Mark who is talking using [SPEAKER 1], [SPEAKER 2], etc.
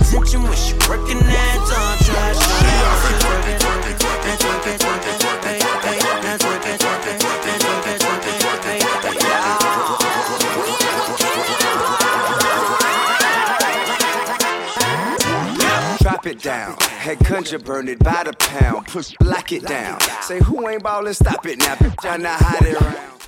[SPEAKER 1] attention when she working that tongue. Try to
[SPEAKER 2] drop it down, head country burn it by the pound, push lock it down. Say who ain't ballin', stop it now, bitch, y'all not hide it around.